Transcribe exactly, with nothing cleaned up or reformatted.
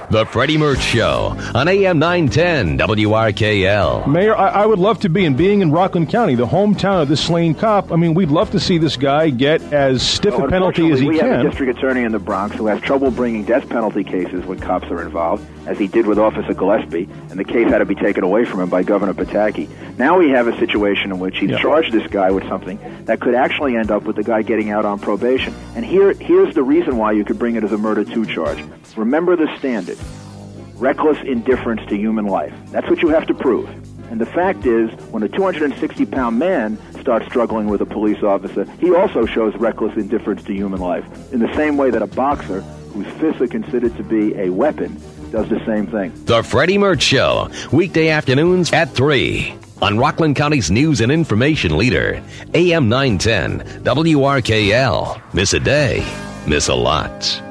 The Freddie Merch Show on A M nine ten W R K L. Mayor, I, I would love to be, and being in Rockland County, the hometown of this slain cop, I mean, we'd love to see this guy get as stiff well, a penalty as he we can. We have a district attorney in the Bronx who has trouble bringing death penalty cases when cops are involved, as he did with Officer Gillespie, and the case had to be taken away from him by Governor Pataki. Now we have a situation in which he's yeah. charged this guy with something that could actually end up with the guy getting out on probation. And here, here's the reason why you could bring it as a murder two charge. Remember the standard. Reckless indifference to human life. That's what you have to prove. And the fact is, when a two hundred sixty pound man starts struggling with a police officer, he also shows reckless indifference to human life, in the same way that a boxer, whose fists are considered to be a weapon, does the same thing. The Freddie Merch Show, weekday afternoons at three on Rockland County's news and information leader, A M nine ten W R K L. Miss a day, miss a lot.